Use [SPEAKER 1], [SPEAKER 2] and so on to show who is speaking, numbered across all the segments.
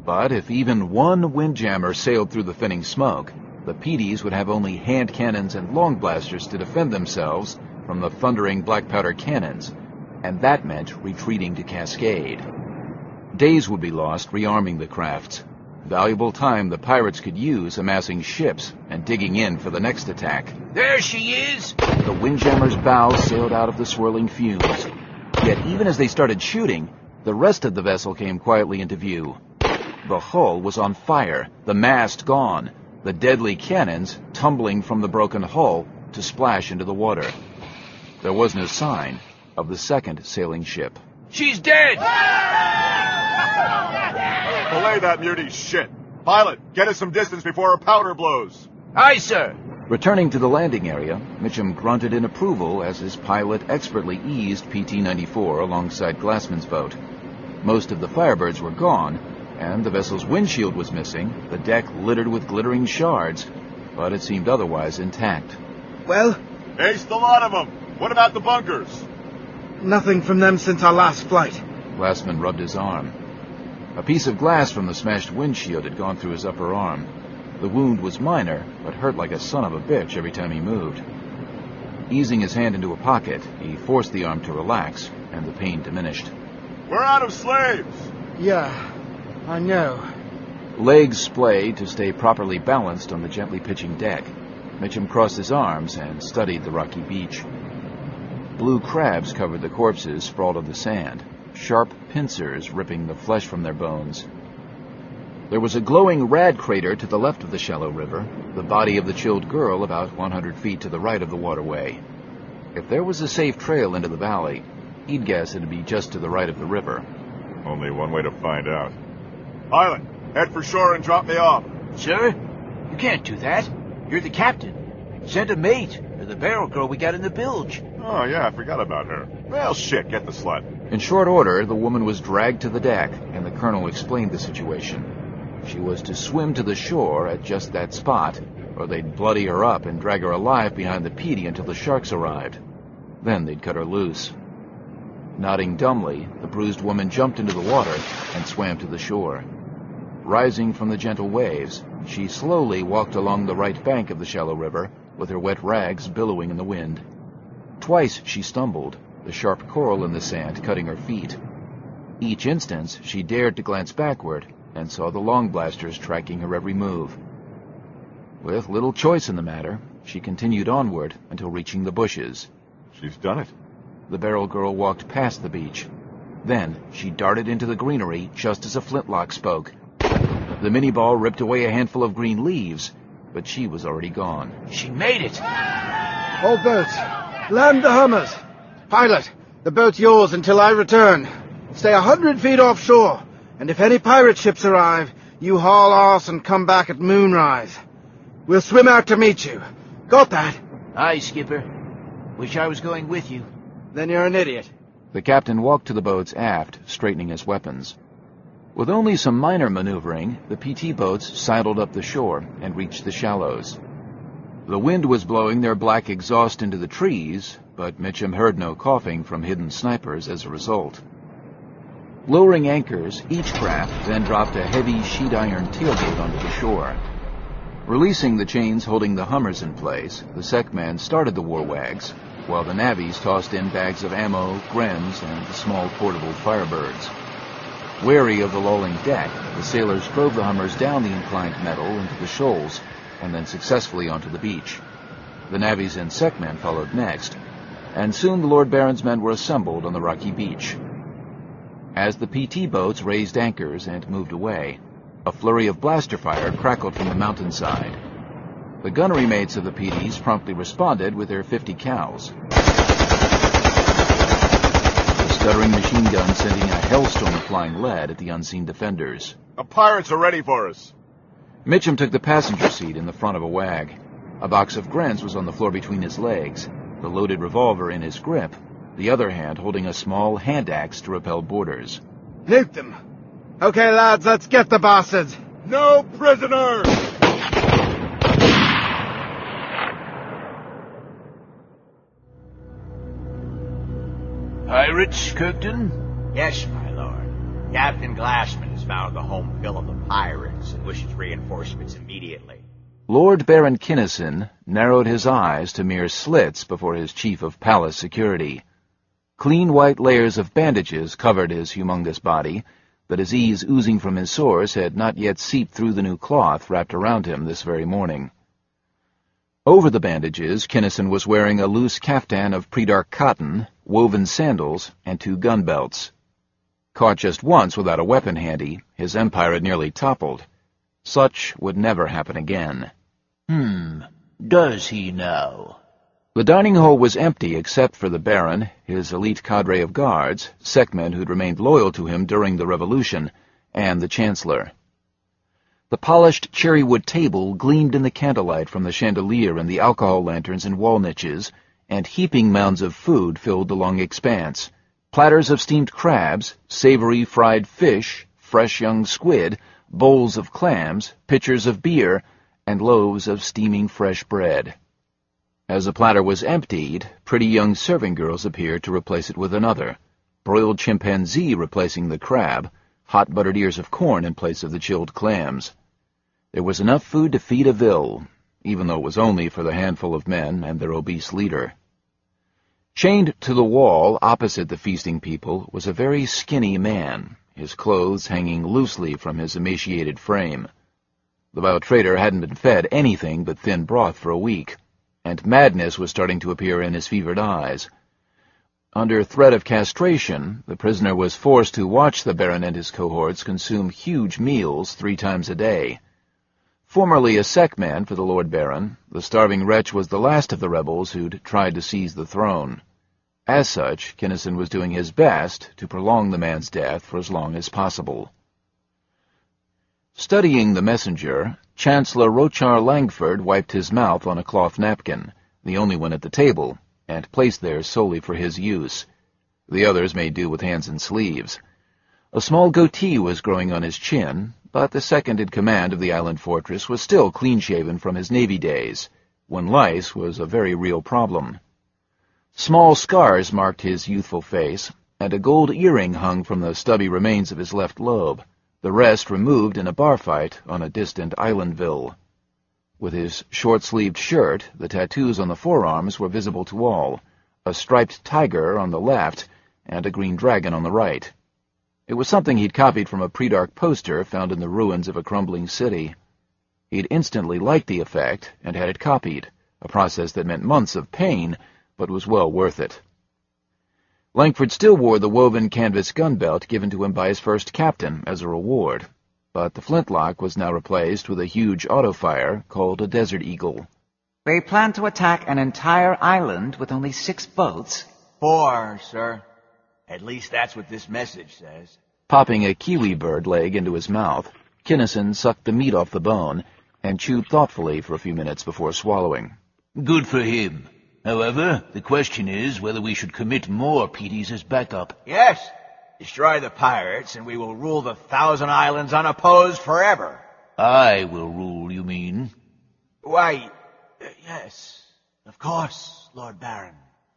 [SPEAKER 1] But if even one windjammer sailed through the thinning smoke, the Petey's would have only hand cannons and long blasters to defend themselves from the thundering black powder cannons, and that meant retreating to Cascade. Days would be lost rearming the crafts, valuable time the pirates could use amassing ships and digging in for the next attack.
[SPEAKER 2] There she is!
[SPEAKER 1] The windjammer's bows sailed out of the swirling fumes. Yet even as they started shooting, the rest of the vessel came quietly into view. The hull was on fire, the mast gone, the deadly cannons tumbling from the broken hull to splash into the water. There was no sign of the second sailing ship.
[SPEAKER 2] She's dead!
[SPEAKER 3] Belay that muty shit. Pilot, get us some distance before her powder blows.
[SPEAKER 2] Aye, sir.
[SPEAKER 1] Returning to the landing area, Mitchum grunted in approval as his pilot expertly eased PT-94 alongside Glassman's boat. Most of the Firebirds were gone, and the vessel's windshield was missing, the deck littered with glittering shards, but it seemed otherwise intact.
[SPEAKER 4] Well?
[SPEAKER 3] Aced a lot of them. What about the bunkers?
[SPEAKER 4] Nothing from them since our last flight.
[SPEAKER 1] Glassman rubbed his arm. A piece of glass from the smashed windshield had gone through his upper arm. The wound was minor, but hurt like a son of a bitch every time he moved. Easing his hand into a pocket, he forced the arm to relax, and the pain diminished.
[SPEAKER 3] We're out of slaves!
[SPEAKER 4] Yeah, I know.
[SPEAKER 1] Legs splayed to stay properly balanced on the gently pitching deck. Mitchum crossed his arms and studied the rocky beach. Blue crabs covered the corpses sprawled on the sand, sharp pincers ripping the flesh from their bones. There was a glowing rad crater to the left of the shallow river, the body of the chilled girl about 100 feet to the right of the waterway. If there was a safe trail into the valley, he'd guess it'd be just to the right of the river.
[SPEAKER 3] Only one way to find out. Pilot, head for shore and drop me off.
[SPEAKER 2] Sir, you can't do that. You're the captain. Send a mate, or the barrel girl we got in the bilge.
[SPEAKER 3] Oh, yeah, I forgot about her. Well, shit, get the slut.
[SPEAKER 1] In short order, the woman was dragged to the deck, and the colonel explained the situation. She was to swim to the shore at just that spot, or they'd bloody her up and drag her alive behind the Petey until the sharks arrived. Then they'd cut her loose. Nodding dumbly, the bruised woman jumped into the water and swam to the shore. Rising from the gentle waves, she slowly walked along the right bank of the shallow river, with her wet rags billowing in the wind. Twice she stumbled, the sharp coral in the sand cutting her feet. Each instance, she dared to glance backward and saw the long blasters tracking her every move. With little choice in the matter, she continued onward until reaching the bushes.
[SPEAKER 3] She's done it.
[SPEAKER 1] The barrel girl walked past the beach. Then she darted into the greenery just as a flintlock spoke. The mini-ball ripped away a handful of green leaves, but she was already gone.
[SPEAKER 2] She made it!
[SPEAKER 4] All boats, land the Hummers. Pilot, the boat's yours until I return. Stay 100 feet offshore, and if any pirate ships arrive, you haul arse and come back at moonrise. We'll swim out to meet you. Got that?
[SPEAKER 2] Aye, Skipper. Wish I was going with you.
[SPEAKER 4] Then you're an idiot.
[SPEAKER 1] The captain walked to the boats aft, straightening his weapons. With only some minor maneuvering, the PT boats sidled up the shore and reached the shallows. The wind was blowing their black exhaust into the trees, but Mitchum heard no coughing from hidden snipers as a result. Lowering anchors, each craft then dropped a heavy sheet iron tailgate onto the shore. Releasing the chains holding the Hummers in place, the Seckman started the war wags, while the navvies tossed in bags of ammo, Grems, and the small portable Firebirds. Wary of the lolling deck, the sailors drove the Hummers down the inclined metal into the shoals, and then successfully onto the beach. The navvies and Seckmen followed next, and soon the Lord Baron's men were assembled on the rocky beach. As the PT boats raised anchors and moved away, a flurry of blaster fire crackled from the mountainside. The gunnery mates of the PTs promptly responded with their 50 cals. The stuttering machine gun sending a hailstorm of flying lead at the unseen defenders.
[SPEAKER 3] The pirates are ready for us.
[SPEAKER 1] Mitchum took the passenger seat in the front of a wag. A box of Grens was on the floor between his legs, the loaded revolver in his grip, the other hand holding a small hand axe to repel boarders.
[SPEAKER 4] Nuke them. Okay, lads, let's get the bastards.
[SPEAKER 3] No prisoners!
[SPEAKER 2] Pirates, Kirkton?
[SPEAKER 5] Yes, my lord. Captain Glassman has found the home fill of the pirates and wishes reinforcements immediately.
[SPEAKER 1] Lord Baron Kinnison narrowed his eyes to mere slits before his chief of palace security. Clean white layers of bandages covered his humongous body, the disease oozing from his sores had not yet seeped through the new cloth wrapped around him this very morning. Over the bandages, Kinnison was wearing a loose caftan of pre-dark cotton, woven sandals, and 2 gun belts. Caught just once without a weapon handy, his empire had nearly toppled. Such would never happen again.
[SPEAKER 2] Does he now?
[SPEAKER 1] The dining hall was empty except for the Baron, his elite cadre of guards, sectmen who'd remained loyal to him during the Revolution, and the Chancellor. The polished cherry-wood table gleamed in the candlelight from the chandelier and the alcohol lanterns and wall niches, and heaping mounds of food filled the long expanse. Platters of steamed crabs, savory fried fish, fresh young squid, bowls of clams, pitchers of beer, and loaves of steaming fresh bread. As the platter was emptied, pretty young serving girls appeared to replace it with another, broiled chimpanzee replacing the crab, hot buttered ears of corn in place of the chilled clams. There was enough food to feed a vil, even though it was only for the handful of men and their obese leader. Chained to the wall opposite the feasting people was a very skinny man, his clothes hanging loosely from his emaciated frame. The vile traitor hadn't been fed anything but thin broth for a week, and madness was starting to appear in his fevered eyes. Under threat of castration, the prisoner was forced to watch the Baron and his cohorts consume huge meals 3 times a day. Formerly a sectman for the Lord Baron, the starving wretch was the last of the rebels who'd tried to seize the throne. As such, Kinnison was doing his best to prolong the man's death for as long as possible. Studying the messenger, Chancellor Rochar Langford wiped his mouth on a cloth napkin, the only one at the table, and placed there solely for his use. The others made do with hands and sleeves. A small goatee was growing on his chin, but the second in command of the island fortress was still clean-shaven from his Navy days, when lice was a very real problem. Small scars marked his youthful face, and a gold earring hung from the stubby remains of his left lobe, the rest removed in a bar fight on a distant islandville. With his short-sleeved shirt, the tattoos on the forearms were visible to all, a striped tiger on the left and a green dragon on the right. It was something he'd copied from a pre-dark poster found in the ruins of a crumbling city. He'd instantly liked the effect and had it copied, a process that meant months of pain, but was well worth it. Langford still wore the woven canvas gun belt given to him by his first captain as a reward, but the flintlock was now replaced with a huge auto-fire called a Desert Eagle.
[SPEAKER 6] They plan to attack an entire island with only 6 boats?
[SPEAKER 2] 4, sir. At least that's what this message says.
[SPEAKER 1] Popping a kiwi bird leg into his mouth, Kinnison sucked the meat off the bone and chewed thoughtfully for a few minutes before swallowing.
[SPEAKER 2] Good for him. However, the question is whether we should commit more PTs as backup. Yes. Destroy the pirates, and we will rule the 1,000 Islands unopposed forever. I will rule, you mean? Why, yes. Of course, Lord Baron.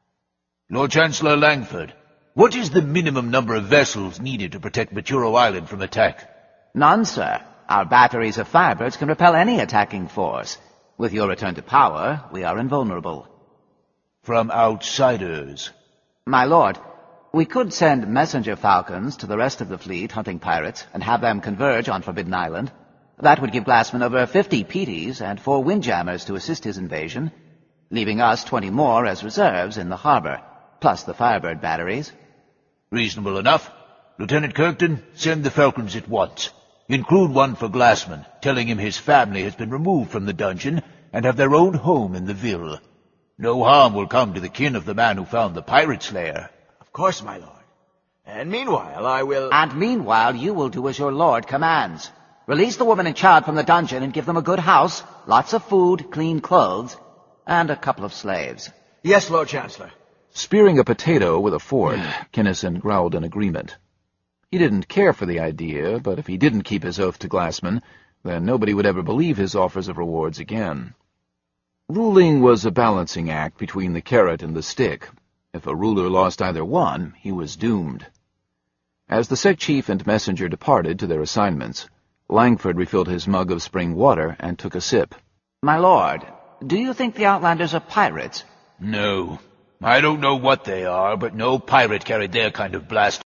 [SPEAKER 2] Lord Chancellor Langford, what is the minimum number of vessels needed to protect Maturo Island from attack?
[SPEAKER 6] None, sir. Our batteries of firebirds can repel any attacking force. With your return to power, we are invulnerable.
[SPEAKER 2] From outsiders?
[SPEAKER 6] My lord, we could send messenger falcons to the rest of the fleet hunting pirates and have them converge on Forbidden Island. That would give Glassman over 50 PTs and 4 windjammers to assist his invasion, leaving us 20 more as reserves in the harbor, plus the firebird batteries.
[SPEAKER 2] Reasonable enough. Lieutenant Kirkton, send the falcons at once. Include one for Glassman, telling him his family has been removed from the dungeon and have their own home in the Ville. No harm will come to the kin of the man who found the pirate slayer. Of course, my lord. And meanwhile, I will...
[SPEAKER 6] And meanwhile, you will do as your lord commands. Release the woman and child from the dungeon and give them a good house, lots of food, clean clothes, and a couple of slaves.
[SPEAKER 2] Yes, Lord Chancellor.
[SPEAKER 1] Spearing a potato with a fork, Kinnison growled in agreement. He didn't care for the idea, but if he didn't keep his oath to Glassman, then nobody would ever believe his offers of rewards again. Ruling was a balancing act between the carrot and the stick. If a ruler lost either one, he was doomed. As the sect chief and messenger departed to their assignments, Langford refilled his mug of spring water and took a sip.
[SPEAKER 6] My lord, do you think the Outlanders are pirates?
[SPEAKER 2] No. I don't know what they are, but no pirate carried their kind of blast